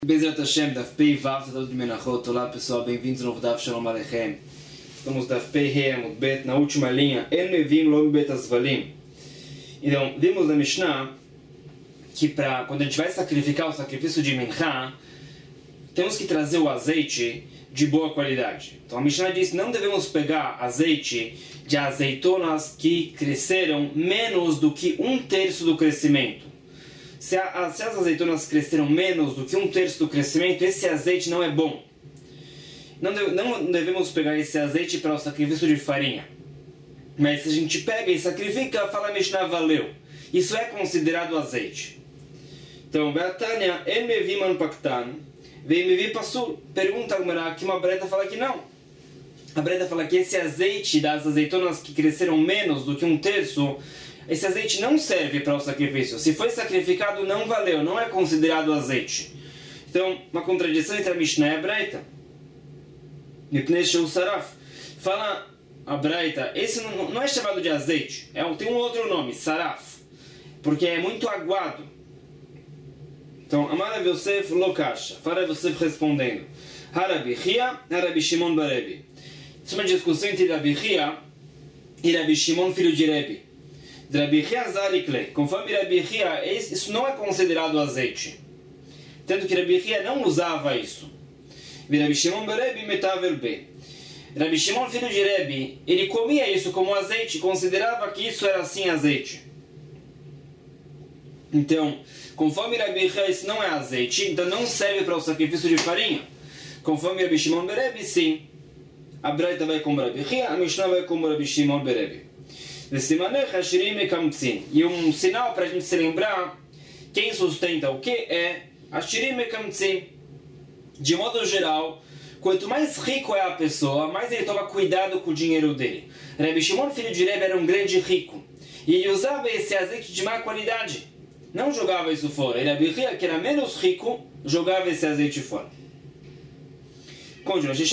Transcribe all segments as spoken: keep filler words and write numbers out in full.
Bezerra Hashem, Daf Pei Vav, Tadot de Menachot. Olá pessoal, bem-vindos ao novo Daf Shalom Aleichem. Estamos Daf Pei He Amud Bet, na última linha, En Mevim Lo Bet Azvalim. Então, vimos na Mishnah que pra, quando a gente vai sacrificar o sacrifício de Mincha, temos que trazer o azeite de boa qualidade. Então a Mishnah diz que não devemos pegar azeite de azeitonas que cresceram menos do que um terço do crescimento. Se, a, se as azeitonas cresceram menos do que um terço do crescimento, esse azeite não é bom. Não, deve, não devemos pegar esse azeite para o sacrifício de farinha. Mas se a gente pega e sacrifica, fala a Mishnah, valeu. Isso é considerado azeite. Então, Beatania, En Mevi Manpaktan, Vei Mevi Pasul. Pergunta a Gemara que uma breta fala que não. A breta fala que esse azeite das azeitonas que cresceram menos do que um terço, esse azeite não serve para o sacrifício. Se foi sacrificado, não valeu, não é considerado azeite. Então, uma contradição entre a Mishnah e a Braita. Fala a Braita, esse não, não é chamado de azeite, é, tem um outro nome, saraf, porque é muito aguado. Então, Amar Rav Yosef Lokasha, fala Rav Yosef respondendo, Harabi Chia, Harabi Shimon Barebi. Isso é uma discussão entre Rabi Chia e Rabi Shimon, filho de Rebi. Rabi Chia Zarikle, conforme Rabi Chia, isso não é considerado azeite. Tanto que Rabi Chia não usava isso. E Rabi Shimon Berebi metaver be. Rabi Shimon, filho de Rebi, ele comia isso como azeite, considerava que isso era assim azeite. Então, conforme Rabi Chia, isso não é azeite, então não serve para o sacrifício de farinha. Conforme Rabi Shimon Berebi, sim. A Braita vai como Rabi Chia, a Mishnah vai como Rabi Shimon Berebi. E um sinal para a gente se lembrar quem sustenta o que é Ashirim Mekamtzin. De modo geral, quanto mais rico é a pessoa, mais ele toma cuidado com o dinheiro dele. Rabi Shimon, filho de Rebi, era um grande rico e ele usava esse azeite de má qualidade, não jogava isso fora. E Rabi Chia, que era menos rico, jogava esse azeite fora. Continua.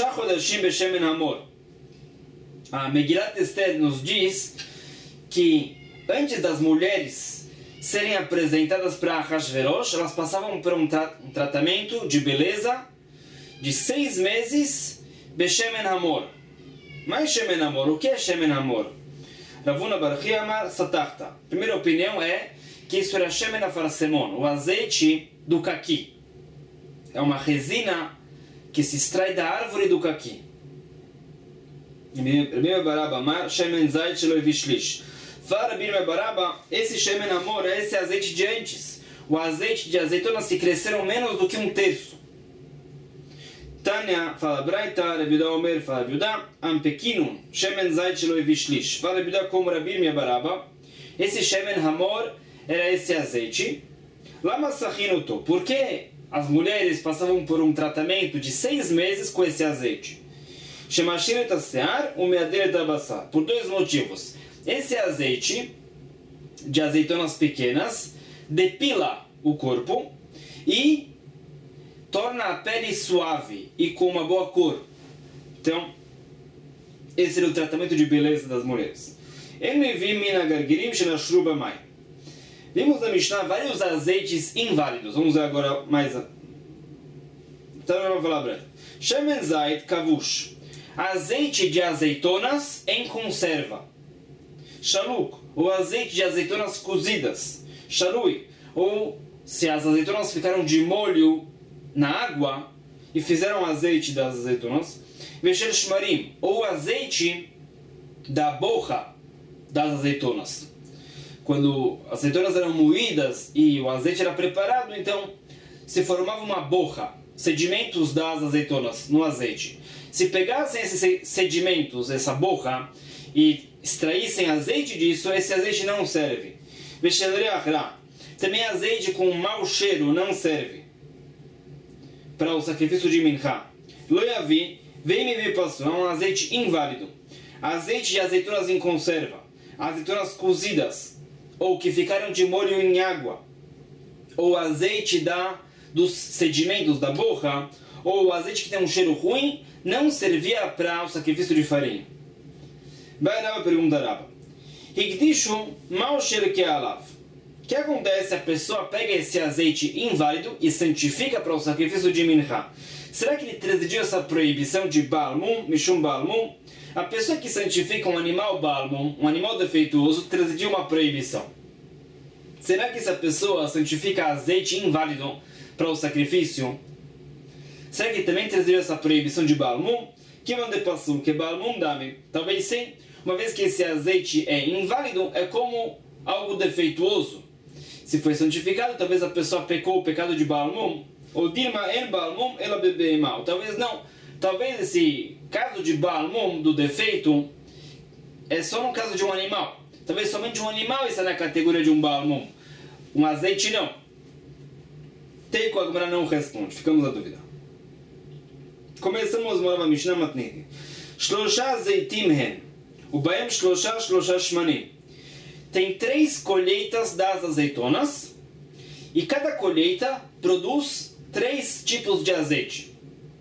A Megilat Esther nos diz que antes das mulheres serem apresentadas para Hashverosh, elas passavam por um, tra um tratamento de beleza de seis meses Beshemen Hamor. Mas Shemen Hamor, o que é Shemen Hamor? Ravuna Bar Chia Amar Satachta. Primeira opinião é que isso era Shemen Afarsemon, o azeite do caqui. É uma resina que se extrai da árvore do caqui. Primeiro Baraba Amar Shemen Zait Shelo Vishlish. Fala Birme Baraba, esse Shemen Hamor é esse azeite de antes, o azeite de azeitonas que cresceram menos do que um terço. Tânia, fala Braita, Rabiudá Omer, fala Rabiudá, Ampekinum, Shemen Zait Shelo Vishlish. Fala Rabiudá como Rabirme Baraba, esse Shemen Hamor era esse azeite. Lama Sachinuto, por que as mulheres passavam por um tratamento de seis meses com esse azeite? Shemashiret Asear, Umeaderet Abassar, por dois motivos. Esse azeite de azeitonas pequenas depila o corpo e torna a pele suave e com uma boa cor. Então, esse era o tratamento de beleza das mulheres. Vimos na Mishnah vários azeites inválidos. Vamos ver agora mais. Então eu vou falar breve. Shemen Zait Kavush, azeite de azeitonas em conserva. Shaluk, ou azeite de azeitonas cozidas. Shalui, ou se as azeitonas ficaram de molho na água e fizeram azeite das azeitonas. Veshel Shmarim, ou azeite da borra das azeitonas. Quando as azeitonas eram moídas e o azeite era preparado, então se formava uma borra, sedimentos das azeitonas no azeite. Se pegassem esses sedimentos, essa borra, e extraíssem azeite disso, esse azeite não serve. Também azeite com mau cheiro não serve para o sacrifício de Mincha. Loyavi, vem me passou, é um azeite inválido. Azeite de azeitonas em conserva, azeitonas cozidas, ou que ficaram de molho em água, ou azeite da, dos sedimentos da borra, ou azeite que tem um cheiro ruim, não servia para o sacrifício de farinha. Vai Rava perguntar Rava. Higdishu mal cheiro que alav. que acontece? A pessoa pega esse azeite inválido e santifica para o sacrifício de Mincha. Será que ele transgrediu essa proibição de Balmum, Mishum Balmum? A pessoa que santifica um animal Balmum, um animal defeituoso, transgrediu uma proibição. Será que essa pessoa santifica azeite inválido para o sacrifício? Será que também transgrediu essa proibição de Balmum? Que mande passou que Balmum dame? Talvez sim, uma vez que esse azeite é inválido, é como algo defeituoso. Se foi santificado, talvez a pessoa pecou o pecado de Balmum. Ou Dilma en Balmum, ela bebe mal. Talvez não. Talvez esse caso de Balmum, do defeito, é só no caso de um animal. Talvez somente um animal está na categoria de um Balmum. Um azeite não. Teiko Agmará não responde. Ficamos na dúvida. Começamos uma nova Mishnah Matniti. Shlosha zeitim hen. Ubaem shlosha shlosha shmanim. Tem três colheitas das azeitonas. E cada colheita produz três tipos de azeite.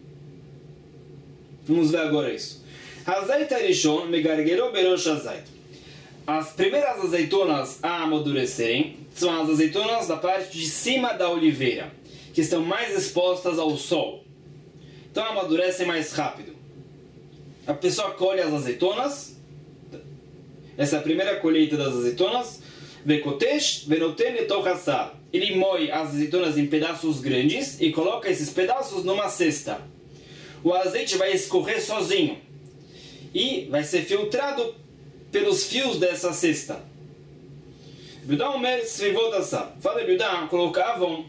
Vamos ver agora isso. Azeit arishon megargero berosh azeit. As primeiras azeitonas a amadurecerem são as azeitonas da parte de cima da oliveira, que estão mais expostas ao sol. Então amadurecem mais rápido. A pessoa colhe as azeitonas. Essa é a primeira colheita das azeitonas. Vekotesh venoten letochassar. Ele moe as azeitonas em pedaços grandes e coloca esses pedaços numa cesta. O azeite vai escorrer sozinho e vai ser filtrado pelos fios dessa cesta. Bidá Omer Svivotassar. Fala Bidá, colocavam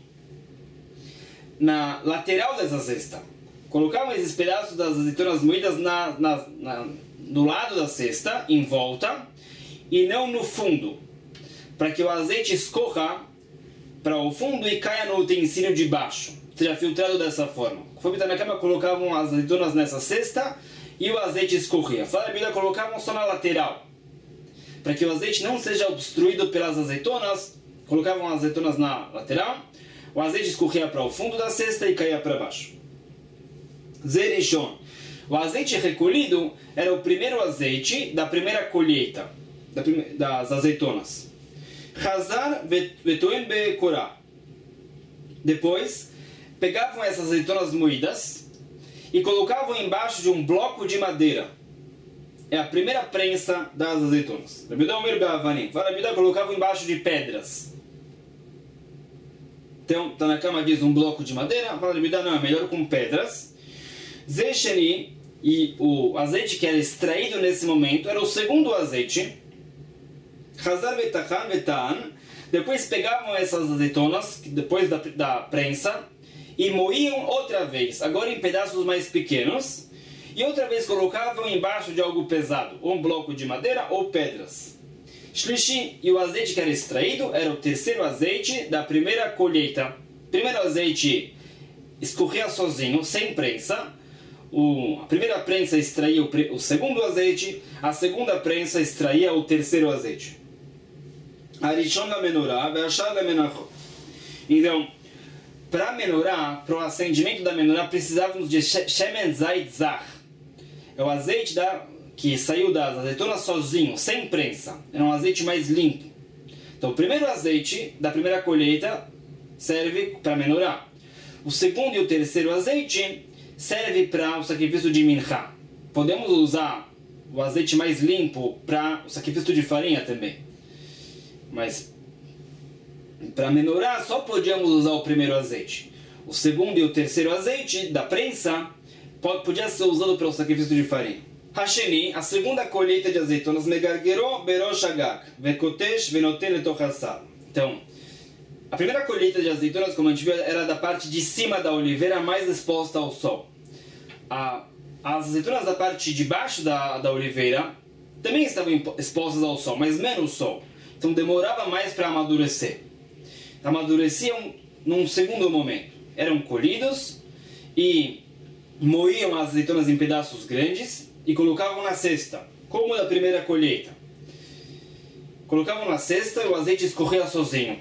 na lateral dessa cesta. Colocavam esses pedaços das azeitonas moídas na, na, na, no lado da cesta, em volta, e não no fundo, para que o azeite escorra para o fundo e caia no utensílio de baixo, seja filtrado dessa forma. Conforme está na cama, colocavam as azeitonas nessa cesta e o azeite escorria. Fala a Bíblia, colocavam só na lateral, para que o azeite não seja obstruído pelas azeitonas. Colocavam as azeitonas na lateral, o azeite escorria para o fundo da cesta e caía para baixo. Zerishon. O azeite recolhido era o primeiro azeite da primeira colheita da prime... das azeitonas. Hazar vetoen bekorá. Depois, pegavam essas azeitonas moídas e colocavam embaixo de um bloco de madeira. É a primeira prensa das azeitonas. Rabidá colocavam embaixo de pedras. Então, Tanakama diz um bloco de madeira. Rabidá não, é melhor com pedras. Zesheni, e o azeite que era extraído nesse momento era o segundo azeite. Hazar betachan betan. Depois pegavam essas azeitonas, depois da, da prensa, e moíam outra vez, agora em pedaços mais pequenos, e outra vez colocavam embaixo de algo pesado, ou um bloco de madeira ou pedras. Shlishi, e o azeite que era extraído era o terceiro azeite da primeira colheita. O primeiro azeite escorria sozinho, sem prensa. O, a primeira prensa extraía o, o segundo azeite, a segunda prensa extraía o terceiro azeite. Arishon da menorá, ve'achar da menachot. Então, para a menorá, para o acendimento da menorá, precisávamos de shemen zait zach. É o azeite da, que saiu das azeitonas sozinho, sem prensa. Era um azeite mais limpo. Então, o primeiro azeite da primeira colheita serve para a menorá. O segundo e o terceiro azeite serve para o sacrifício de mincha. Podemos usar o azeite mais limpo para o sacrifício de farinha também. Mas para menorá só podíamos usar o primeiro azeite. O segundo e o terceiro azeite da prensa podia ser usado para o sacrifício de farinha. Hasheni, a segunda colheita de azeitonas, megargero berosh agag, vekotesh venoten letochassar. Então, a primeira colheita de azeitonas, como a gente viu, era da parte de cima da oliveira, mais exposta ao sol. A, as azeitonas da parte de baixo da, da oliveira também estavam expostas ao sol, mas menos sol. Então demorava mais para amadurecer. Amadureciam num segundo momento. Eram colhidos e moíam as azeitonas em pedaços grandes e colocavam na cesta, como da primeira colheita. Colocavam na cesta e o azeite escorria sozinho.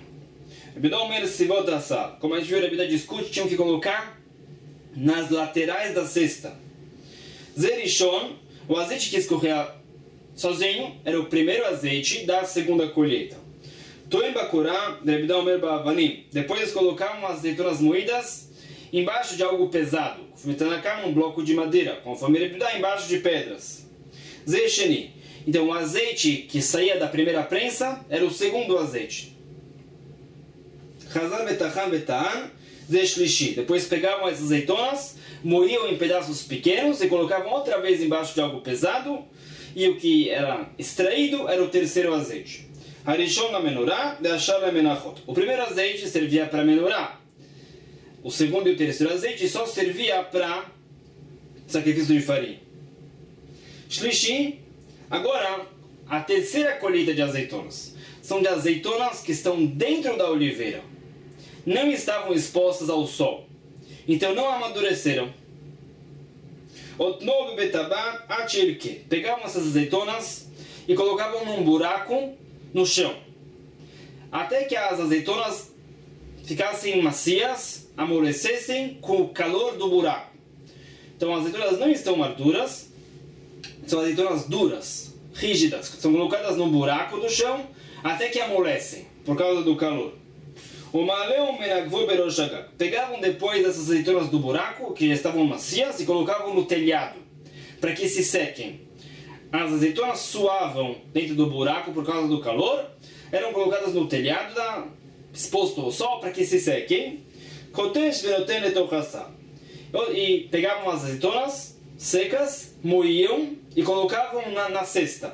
Como a gente viu, a Bíblia discute, tinham que colocar nas laterais da cesta. Zerishon, o azeite que escorria sozinho, era o primeiro azeite da segunda colheita. Toen Bakurá, Rebidá Omer Ba'avanim. Depois eles colocavam as azeitonas moídas embaixo de algo pesado. Conforme Tanakama, um bloco de madeira. Conforme Rebidá, embaixo de pedras. Zesheni. Então o azeite que saía da primeira prensa era o segundo azeite. Chazar Betachan Betaan Zeshlishi. Depois pegavam essas azeitonas, moíam em pedaços pequenos e colocavam outra vez embaixo de algo pesado. E o que era extraído era o terceiro azeite. Harishon na menorá, Deashar na menachot. O primeiro azeite servia para menorá. O segundo e o terceiro azeite só servia para sacrifício de farinha. Shlishi, agora, a terceira colheita de azeitonas. São de azeitonas que estão dentro da oliveira. Não estavam expostas ao sol. Então não amadureceram. Otnob betabat achirke. Pegavam essas azeitonas e colocavam num buraco no chão. Até que as azeitonas ficassem macias, amolecessem com o calor do buraco. Então as azeitonas não estão maduras, são azeitonas duras, rígidas, que são colocadas num buraco do chão até que amolecem, por causa do calor. Pegavam depois essas azeitonas do buraco, que já estavam macias, e colocavam no telhado, para que se sequem. As azeitonas suavam dentro do buraco por causa do calor, eram colocadas no telhado, da, exposto ao sol, para que se sequem. E pegavam as azeitonas secas, moíam e colocavam na, na cesta.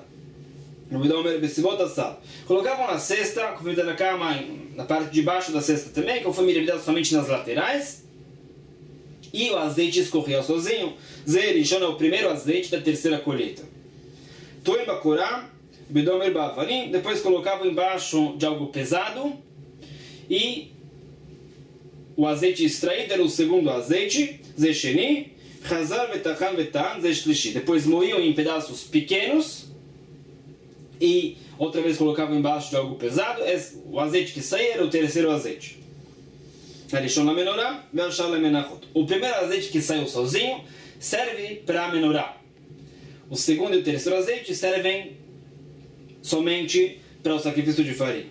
Colocavam na cesta, conforme na cama, na parte de baixo da cesta também, conforme ele somente nas laterais. E o azeite escorria sozinho. Zerishon é o primeiro azeite da terceira colheita. Toen Bakurá, Bedomer Ba'avanim. Depois colocavam embaixo de algo pesado. E o azeite extraído era o segundo azeite. Zesheni, Chazar Betachan Betan, Zeshlishi. Depois moíam em pedaços pequenos. E outra vez colocavam embaixo de algo pesado. O azeite que saía era o terceiro azeite. O primeiro azeite que saiu sozinho serve para a menorá. O segundo e o terceiro azeite servem somente para o sacrifício de farinha.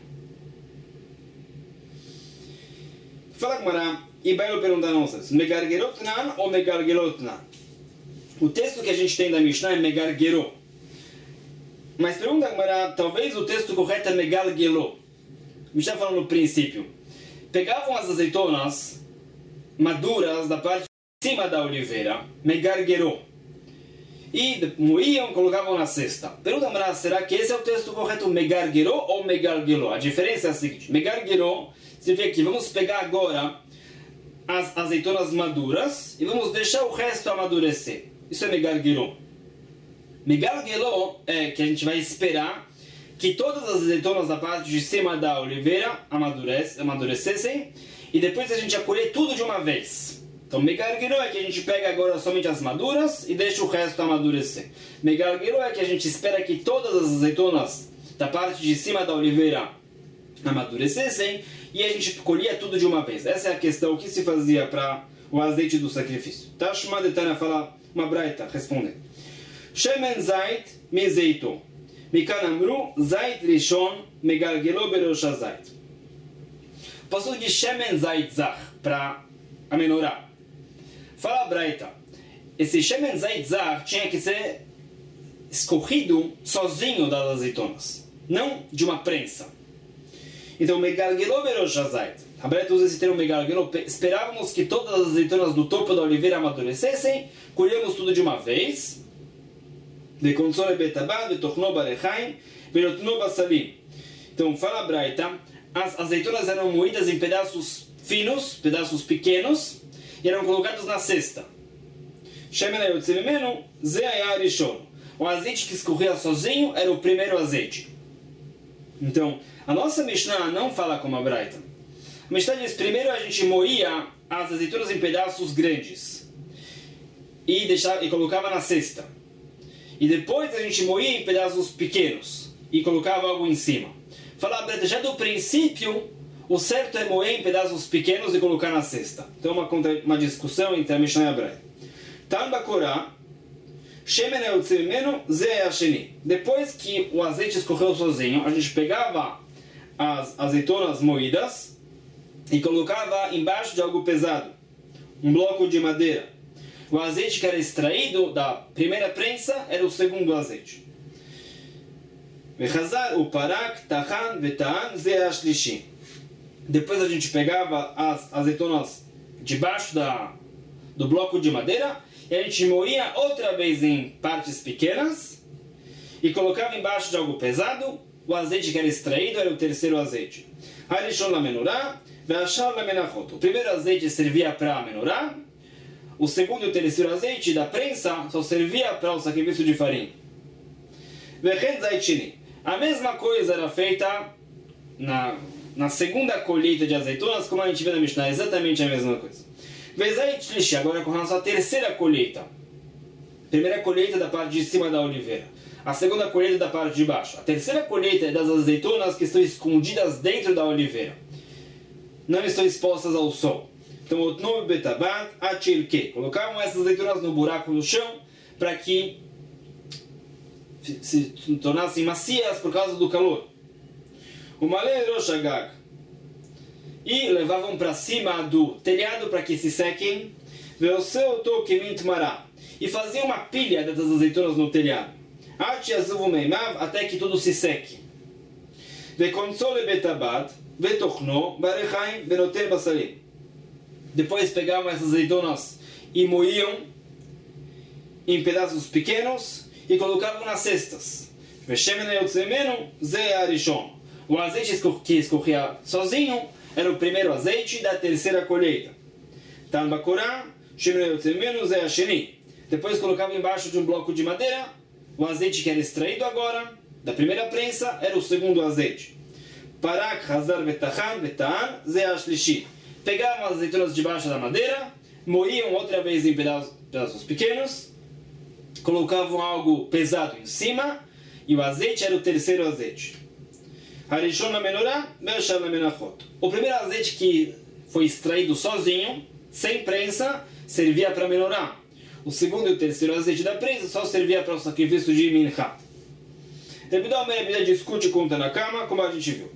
Fala com Mará e vai perguntar nossas: Megargerotnan ou Megargerotnan? O texto que a gente tem da Mishnah é Megargerot. Mas pergunta Mará, talvez o texto correto é Megargelot. Mishnah falando no princípio. Pegavam as azeitonas maduras da parte de cima da oliveira, Megargerot, e moíam e colocavam na cesta. Pergunta Mará, será que esse é o texto correto, Megargerot ou Megargelot? A diferença é a seguinte: Megargerot significa que vamos pegar agora as azeitonas maduras e vamos deixar o resto amadurecer. Isso é Megargerot. Megargelot é que a gente vai esperar que todas as azeitonas da parte de cima da oliveira amadurece, amadurecessem e depois a gente acolher tudo de uma vez. Então, Megargelot é que a gente pega agora somente as maduras e deixa o resto amadurecer. Megargelot é que a gente espera que todas as azeitonas da parte de cima da oliveira amadurecessem e a gente colhia tudo de uma vez. Essa é a questão que se fazia para o azeite do sacrifício. Tashma de Tana fala uma braita, responde. Shemen zait mi zeiton. Mikan amru zait rishon megargelo berosh hazait. Passou de Shemen zait zach para a menorá. Fala a braita. Esse Shemen zait zach tinha que ser escorrido sozinho das azeitonas, não de uma prensa. Então, megargelo berosh hazait. A braita usa esse termo megargelo. Esperávamos que todas as azeitonas do topo da oliveira amadurecessem, colhemos tudo de uma vez. Então, fala a braita, as azeitonas eram moídas em pedaços finos, pedaços pequenos, e eram colocados na cesta. O azeite que escorria sozinho era o primeiro azeite. Então, a nossa Mishnah não fala como a braita. A Mishnah diz, primeiro a gente moía as azeitonas em pedaços grandes e, deixava, e colocava na cesta. E depois a gente moía em pedaços pequenos e colocava algo em cima. Fala, já do princípio, o certo é moer em pedaços pequenos e colocar na cesta. Então, uma, uma discussão entre a Mishnah e a Braita. Tan Bakurá, Shemen Eutzimeno Ze Hasheni. Depois que o azeite escorreu sozinho, a gente pegava as azeitonas moídas e colocava embaixo de algo pesado, um bloco de madeira. O azeite que era extraído da primeira prensa era o segundo azeite. Depois a gente pegava as azeitonas debaixo da, do bloco de madeira e a gente moía outra vez em partes pequenas e colocava embaixo de algo pesado. O azeite que era extraído era o terceiro azeite. O primeiro azeite servia para a menorá. O segundo e o terceiro azeite da prensa só servia para o sacrifício de farinha. A mesma coisa era feita na, na segunda colheita de azeitonas, como a gente vê na Mishnah, exatamente a mesma coisa. Agora com relação à terceira colheita. Primeira colheita da parte de cima da oliveira. A segunda colheita da parte de baixo. A terceira colheita é das azeitonas que estão escondidas dentro da oliveira. Não estão expostas ao sol. Então, o nome betabat achilke. Colocavam essas azeitonas no buraco no chão para que se tornassem macias por causa do calor. O malé roshagag. E levavam para cima do telhado para que se sequem. E faziam uma pilha dessas azeitonas no telhado. Até que tudo se seque. Depois pegavam essas azeitonas e moíam em pedaços pequenos e colocavam nas cestas. O azeite que escorria sozinho era o primeiro azeite da terceira colheita. Depois colocavam embaixo de um bloco de madeira o azeite que era extraído agora da primeira prensa era o segundo azeite. Pegavam as azeitonas debaixo da madeira, moíam outra vez em pedaços, pedaços pequenos, colocavam algo pesado em cima e o azeite era o terceiro azeite. O primeiro azeite que foi extraído sozinho, sem prensa, servia para menorá. O segundo e o terceiro azeite da prensa só servia para o sacrifício de minha. Rebbe Omer discute com Tanakama, como a gente viu.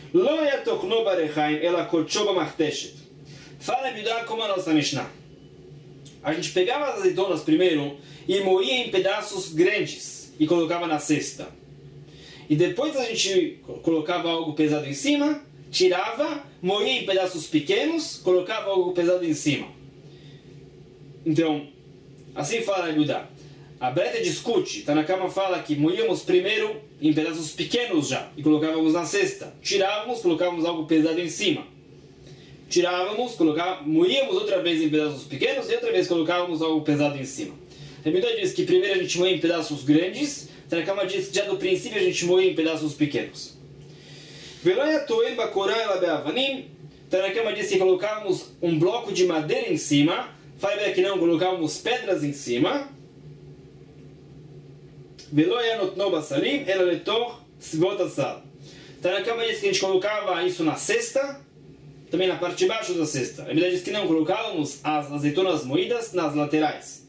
Fala Rebbe como a nossa Mishnah. A gente pegava as azeitonas primeiro e moía em pedaços grandes e colocava na cesta. E depois a gente colocava algo pesado em cima, tirava, moía em pedaços pequenos, colocava algo pesado em cima. Então, assim fala Rebbe Yehuda. A Breta discute, Tanakama fala que moíamos primeiro em pedaços pequenos já e colocávamos na cesta. Tirávamos, colocávamos algo pesado em cima. Tirávamos, colocávamos, moíamos outra vez em pedaços pequenos e outra vez colocávamos algo pesado em cima. Rebbe Yehuda diz que primeiro a gente moía em pedaços grandes, Tanakama diz que já do princípio a gente moía em pedaços pequenos. Tanakama diz que colocávamos um bloco de madeira em cima. Fala que não, colocávamos pedras em cima. Tanakama diz que a gente colocava isso na cesta, também na parte de baixo da cesta. A Bíblia diz que não, colocávamos as azeitonas moídas nas laterais.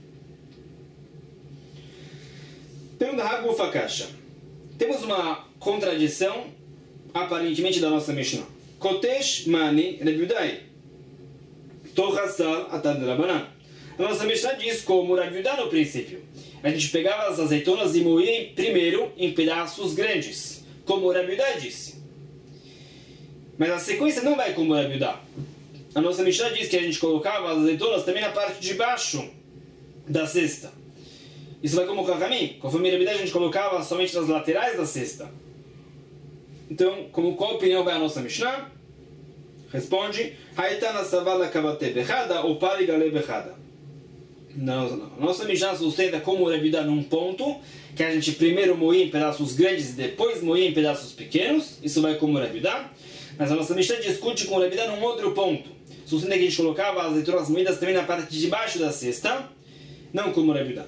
Pergunta Hagufa Kasha. Temos uma contradição, aparentemente, da nossa Mishnah. Kotesh Mani Rebudai. Torrasal Atad Rabanan. A nossa Mishnah diz como Rebbe Yehuda no princípio. A gente pegava as azeitonas e moía primeiro em pedaços grandes, como Rebbe Yehuda disse. Mas a sequência não vai como Rebbe Yehuda. A nossa Mishnah diz que a gente colocava as azeitonas também na parte de baixo da cesta. Isso vai como Chachamim. Conforme Rebbe Yehuda a gente colocava somente nas laterais da cesta. Então, como qual opinião vai a nossa Mishnah? Responde, Haitana Savala Kavate Bechada ou Parigale Bechada. Não, nossa Mishnah sustenta como o Rebbe Yehuda num ponto, que a gente primeiro moía em pedaços grandes e depois moía em pedaços pequenos. Isso vai como o Rebbe Yehuda. Mas a nossa Mishnah discute com o Rebbe Yehuda num outro ponto. Sustenta que a gente colocava as azeitonas moídas também na parte de baixo da cesta, não como o Rebbe Yehuda.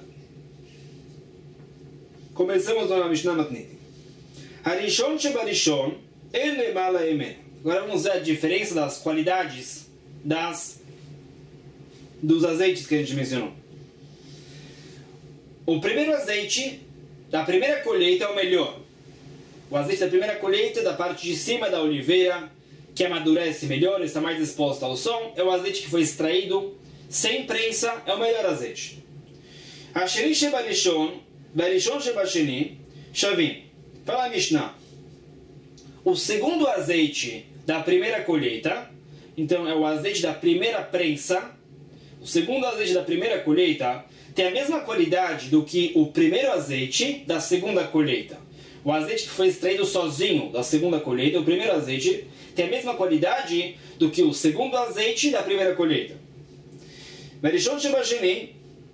Começamos na Mishnah Matnit. Harishon Shebarishon Ele Mala Emen. Agora vamos ver a diferença das qualidades das, dos azeites que a gente mencionou. O primeiro azeite da primeira colheita é o melhor. O azeite da primeira colheita, da parte de cima da oliveira, que amadurece melhor, está mais exposta ao sol, é o azeite que foi extraído sem prensa, é o melhor azeite. Asheri shebarishon, barishon shebasheni, shavim. Fala a Mishnah. O segundo azeite da primeira colheita, então é o azeite da primeira prensa, o segundo azeite da primeira colheita tem a mesma qualidade do que o primeiro azeite da segunda colheita. O azeite que foi extraído sozinho da segunda colheita, o primeiro azeite, tem a mesma qualidade do que o segundo azeite da primeira colheita. Barishon shebasheni,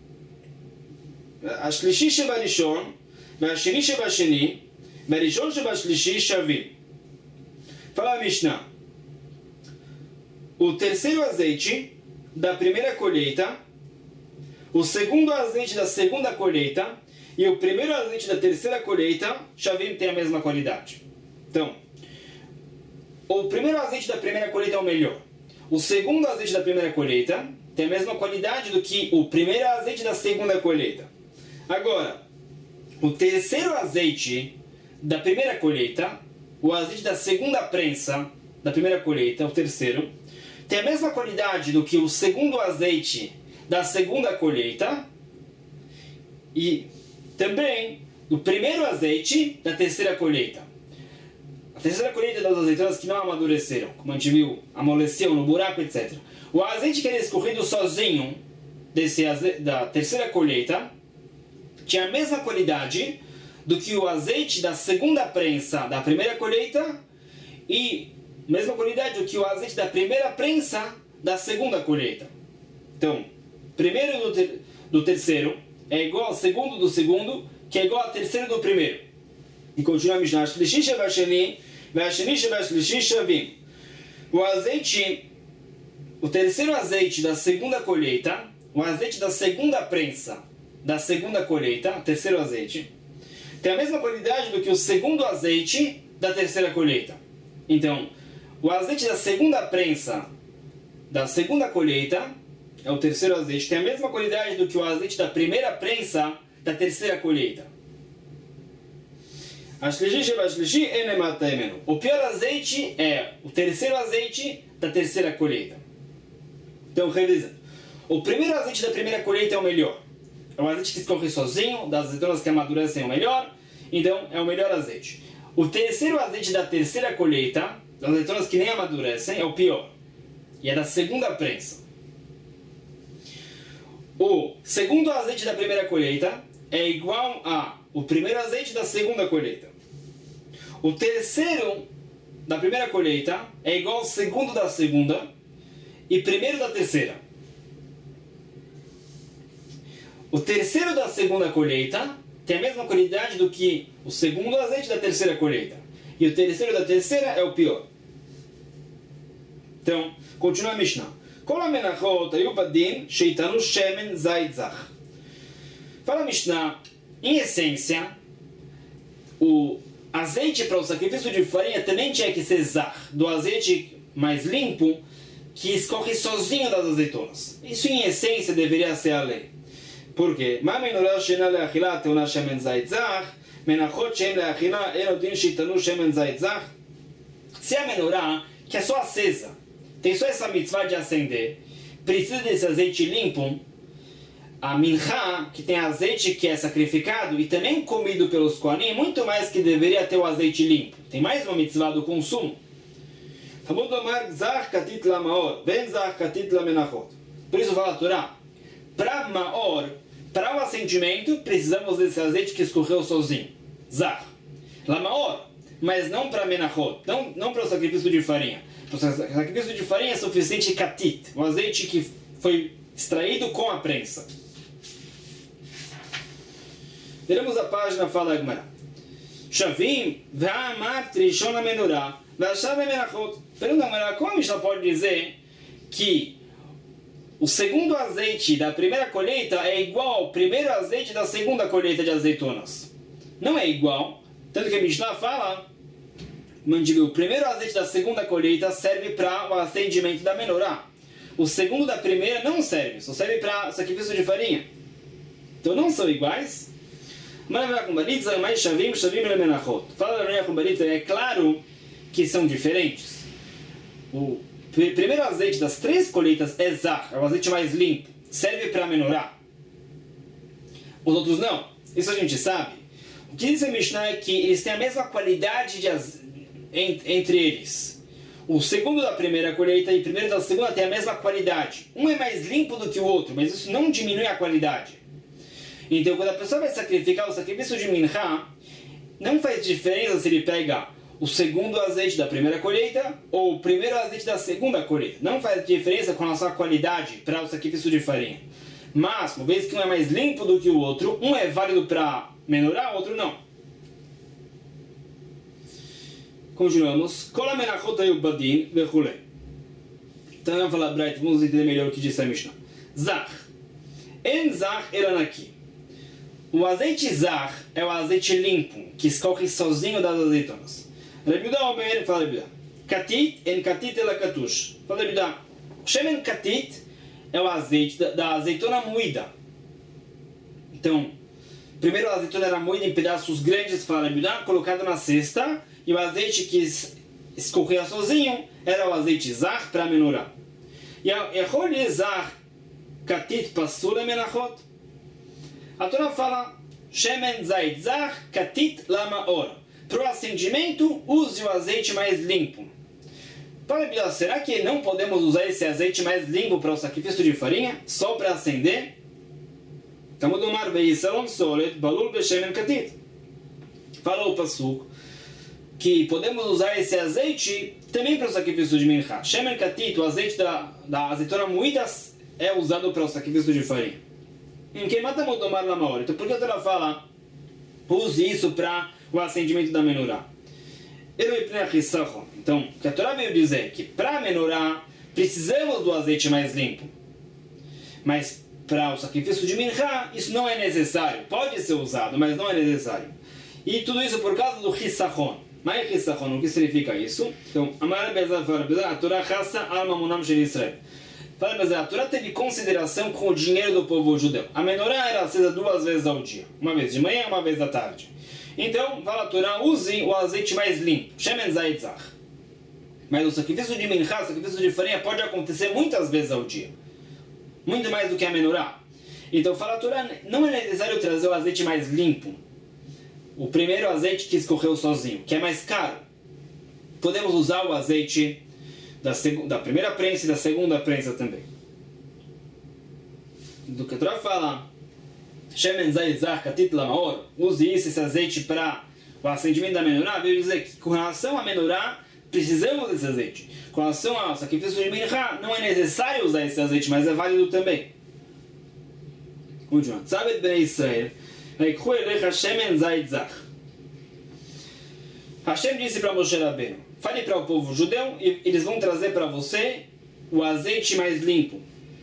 ashlishi shebarishon, והשני שבשני, והראשון שבשלישי שווים. Fala a Mishnah. O terceiro azeite da primeira colheita, o segundo azeite da segunda colheita e o primeiro azeite da terceira colheita, Shavim, tem a mesma qualidade. Então, o primeiro azeite da primeira colheita é o melhor. O segundo azeite da primeira colheita tem a mesma qualidade do que o primeiro azeite da segunda colheita. Agora, o terceiro azeite da primeira colheita, o azeite da segunda prensa da primeira colheita, o terceiro, tem a mesma qualidade do que o segundo azeite da segunda colheita e também o primeiro azeite da terceira colheita. A terceira colheita das azeitonas que não amadureceram, como a gente viu, amoleceram no buraco, etcétera. O azeite que era escorrido sozinho desse aze... da terceira colheita tinha a mesma qualidade do que o azeite da segunda prensa da primeira colheita e mesma qualidade do que o azeite da primeira prensa da segunda colheita. Então, primeiro do, ter, do terceiro é igual ao segundo do segundo, que é igual ao terceiro do primeiro. E continua a Mishnah. O azeite, o terceiro azeite da segunda colheita, o azeite da segunda prensa da segunda colheita, terceiro azeite, tem a mesma qualidade do que o segundo azeite da terceira colheita. Então, o azeite da segunda prensa da segunda colheita, é o terceiro azeite, tem a mesma qualidade do que o azeite da primeira prensa da terceira colheita. O pior azeite é o terceiro azeite da terceira colheita. Então, revisando. O primeiro azeite da primeira colheita é o melhor. É o azeite que escorre sozinho, das azeitonas que amadurecem é o melhor. Então, é o melhor azeite. O terceiro azeite da terceira colheita, das azeitonas que nem amadurecem, é o pior. E é da segunda prensa. O segundo azeite da primeira colheita é igual a o primeiro azeite da segunda colheita. O terceiro da primeira colheita é igual ao segundo da segunda e primeiro da terceira. O terceiro da segunda colheita tem a mesma qualidade do que o segundo azeite da terceira colheita. E o terceiro da terceira é o pior. Então, continua a Mishnah. Fala a Mishnah, em essência, o azeite para o sacrifício de farinha também tinha que ser zar, do azeite mais limpo, que escorre sozinho das azeitonas. Isso em essência deveria ser a lei. Por quê? Se a menorá, que é só acesa, tem só essa mitzvah de acender, precisa desse azeite limpo, a minchá, que tem azeite que é sacrificado e também comido pelos kohanim, muito mais que deveria ter o azeite limpo. Tem mais uma mitzvah do consumo. Por isso fala a Torá, para maor, para o assentimento, precisamos desse azeite que escorreu sozinho. Zar. Lamaor, mas não para menachot, não, não para o sacrifício de farinha. Para o sacrifício de farinha é suficiente katit, o azeite que foi extraído com a prensa. Viramos a página, fala a Gemara. Shavim, v'amat rishon ha-menorah, v'ashav ha-menachot. Pergunta a Gemara, como a Mishnah pode dizer que o segundo azeite da primeira colheita é igual ao primeiro azeite da segunda colheita de azeitonas? Não é igual. Tanto que a Mishnah fala, o primeiro azeite da segunda colheita serve para o acendimento da menorá. O segundo da primeira não serve, só serve para sacrifício de farinha. Então não são iguais. É claro que são diferentes. O primeiro azeite das três colheitas é zach, é o azeite mais limpo, serve para menorá. Os outros não. Isso a gente sabe. O que diz a Mishnah é que eles têm a mesma qualidade de az... entre eles. O segundo da primeira colheita e o primeiro da segunda tem a mesma qualidade. Um é mais limpo do que o outro, mas isso não diminui a qualidade. Então, quando a pessoa vai sacrificar o sacrifício de minchá, não faz diferença se ele pega o segundo azeite da primeira colheita ou o primeiro azeite da segunda colheita. Não faz diferença com a sua qualidade para o sacrifício de farinha. Mas, uma vez que um é mais limpo do que o outro, um é válido para menorá, o outro não. Continuamos. Então vamos falar Bright, vamos entender melhor o que disse a Mishnah. Zach. En zach elanaki. O azeite zach é o azeite limpo, que escorre sozinho das azeitonas. Rebudá Omer, fala Rebudá. Katit en katit elakatush. Fala Rebudá. Shemen katit é o azeite da, da azeitona moída. Então, primeiro a azeitona era moída em pedaços grandes, fala Rebudá, colocado na cesta. E o azeite que escorria sozinho era o azeite zach para menorá. E a rolha zach katit pasura menachot. A Torá fala shemen zait zach katit lamaor. Para o acendimento, use o azeite mais limpo. Para será que não podemos usar esse azeite mais limpo para o sacrifício de farinha? Só para acender? Estamos no mar veisalom solet balul beshemen katit. Falou o pasuk que podemos usar esse azeite também para o sacrifício de minchá. Shemen katit, o azeite da, da azeitona moída, é usado para o sacrifício de farinha. Em que mata modomar na maior. Então por que a Torá fala use isso para o acendimento da menorá? Então, o que a Torá veio dizer que para a menorá precisamos do azeite mais limpo. Mas para o sacrifício de minchá, isso não é necessário. Pode ser usado, mas não é necessário. E tudo isso por causa do chisachon. Mas chisachon, o que significa isso? Então, a Torá chassa alma munam shel Israel. A Torá teve consideração com o dinheiro do povo judeu. A menorá era acesa duas vezes ao dia. Uma vez de manhã e uma vez da tarde. Então, fala a Torá, use o azeite mais limpo. Shemen zait zach. Mas o sacrifício de minchá, o sacrifício de farinha, pode acontecer muitas vezes ao dia. Muito mais do que a menorá. Então, fala a Torá, não é necessário trazer o azeite mais limpo. O primeiro azeite que escorreu sozinho, que é mais caro. Podemos usar o azeite da, da primeira prensa e da segunda prensa também. Do que a Torá fala, Shemen zait zach katit lamaor, use isso, esse azeite para o acendimento da menorá, veio dizer que com relação à menorá, precisamos desse azeite. Com relação ao sacrifício de minchá, não é necessário usar esse azeite, mas é válido também. Continuando. Sabet bnei Israel, Hashem disse para Moshe Rabbeinu, fale para o povo judeu e eles vão trazer para você o azeite mais limpo.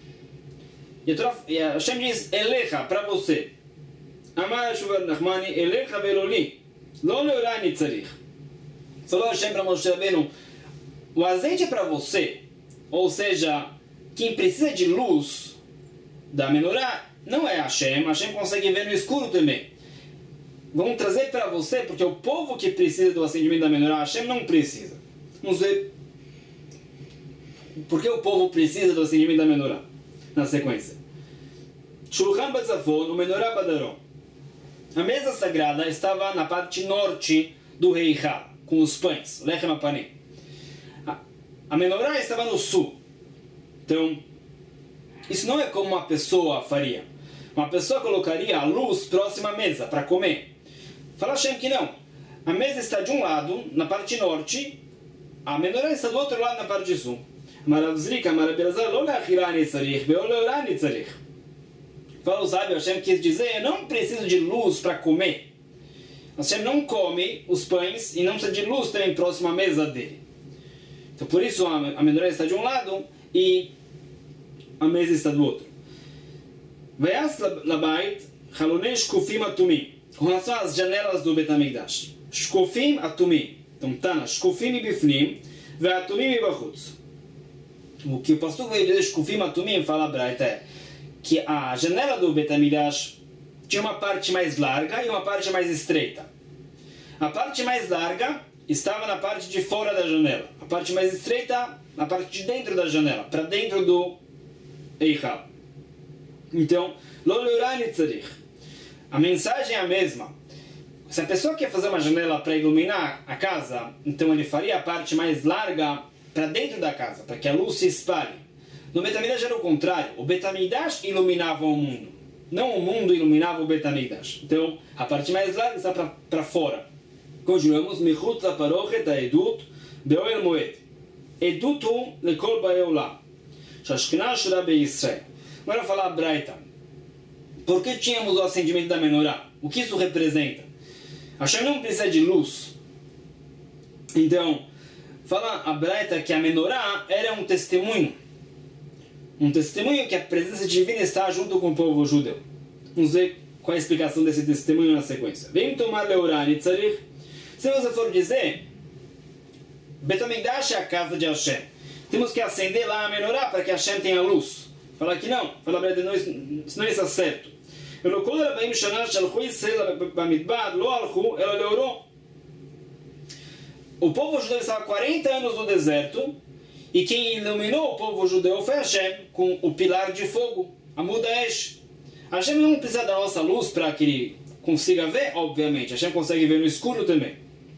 E Hashem diz, Elecha, para você. Amar Shuvar Nachmani, Elecha veroli, lo leorani tzarich. Falou Hashem para Moshe Rabbeinu, o azeite é para você, ou seja, quem precisa de luz da menorá, não é Hashem, Hashem consegue ver no escuro também. Vamos trazer para você, porque o povo que precisa do acendimento da menorá, Hashem não precisa. Vamos ver por que o povo precisa do acendimento da menorá. Na sequência. Shulchan Batzafon, o menorá Badaron. A mesa sagrada estava na parte norte do Reichá, com os pães, Lechem Apanim. A menorá estava no sul. Então, isso não é como uma pessoa faria. Uma pessoa colocaria a luz próxima à mesa para comer. Fala Hashem que não. A mesa está de um lado, na parte norte, a menorá está do outro lado, na parte sul. Fala o sábio, Hashem quis dizer, eu não preciso de luz para comer. Hashem não come os pães e não precisa de luz também próximo à mesa dele. Então por isso a menorá está de um lado e a mesa está do outro. Vayas labait halonei shkufim atumim. Com relação às janelas do Bet HaMikdash. Shkufim atumim. Então tá, shkufim ibifnim ve atumim ibachutz. O que o pastor veio dizer shkufim atumim fala Braita é que a janela do Bet HaMikdash tinha uma parte mais larga e uma parte mais estreita. A parte mais larga estava na parte de fora da janela. A parte mais estreita, na parte de dentro da janela, para dentro do Eichal. Então, lo leorani tzarich. A mensagem é a mesma. Se a pessoa quer fazer uma janela para iluminar a casa, então ele faria a parte mais larga para dentro da casa, para que a luz se espalhe. No Betamidash era o contrário. O Betamidash iluminava o mundo. Não o mundo iluminava o Betamidash. Então, a parte mais larga está para fora. Continuamos. Michut laparochet haedut be'oel moed. Edut hu lekol ba'ei olam. Shashkina shura be'Yisrael. Agora falar a Braita. Por que tínhamos o acendimento da menorá? O que isso representa? Hashem não precisa de luz. Então, fala a Braita que a menorá era um testemunho. Um testemunho que a presença divina está junto com o povo judeu. Vamos ver qual é a explicação desse testemunho na sequência. Vem tomar leorani tzarich. Se você for dizer, Betamidash é a casa de Hashem. Temos que acender lá a menorá para que Hashem tenha luz. Fala que não. Fala a Braita, isso não está certo. O povo judeu estava quarenta anos no deserto e quem iluminou o povo judeu foi Hashem com o pilar de fogo, a Mudaesh. Hashem não precisa da nossa luz para que ele consiga ver, obviamente. Hashem consegue ver no escuro também.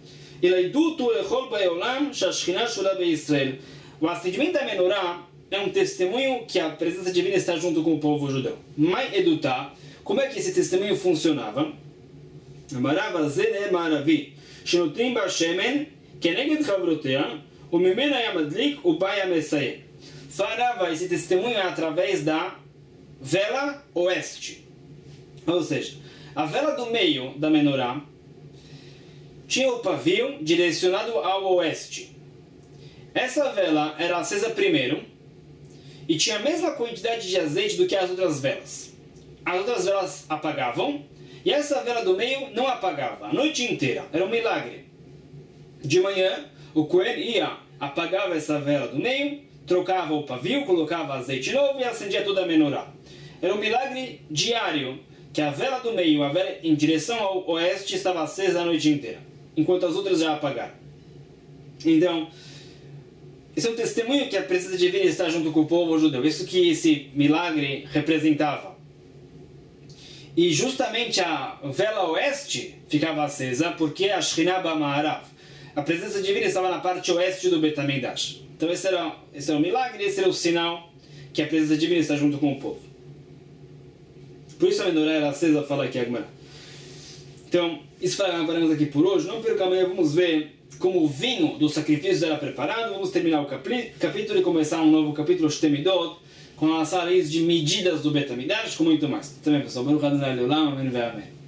O acendimento da menorá é um testemunho que a presença divina está junto com o povo judeu. Mai edutá. Como é que esse testemunho funcionava? Amarava zene maravi, shenotrim ba shemen, keneged chavrotea, o mimena yamadlik, o pai yamesayem. Farava esse testemunho através da vela oeste. Ou seja, a vela do meio da menorá tinha o pavio direcionado ao oeste. Essa vela era acesa primeiro e tinha a mesma quantidade de azeite do que as outras velas. As outras velas apagavam e essa vela do meio não apagava a noite inteira. Era um milagre. De manhã, o Cohen ia, apagava essa vela do meio, trocava o pavio, colocava azeite novo e acendia toda a menorá. Era um milagre diário que a vela do meio, a vela em direção ao oeste, estava acesa a noite inteira, enquanto as outras já apagaram. Então, esse é um testemunho que a presença divina está junto com o povo judeu. Isso que esse milagre representava. E justamente a vela oeste ficava acesa porque a Shekhinah B'Ma'arav, a presença divina estava na parte oeste do Betamidash. Então esse era, esse era o milagre, esse era o sinal que a presença divina está junto com o povo. Por isso a menorá era acesa, fala aqui agora. Então, isso paramos aqui por hoje. Não perca, amanhã vamos ver como o vinho do sacrifício era preparado. Vamos terminar o capítulo e começar um novo capítulo, Shtemidot, com as leis de medidas do Betamidash, com muito mais. Também, pessoal, Baruch Adonai Leolam, amém ve amém.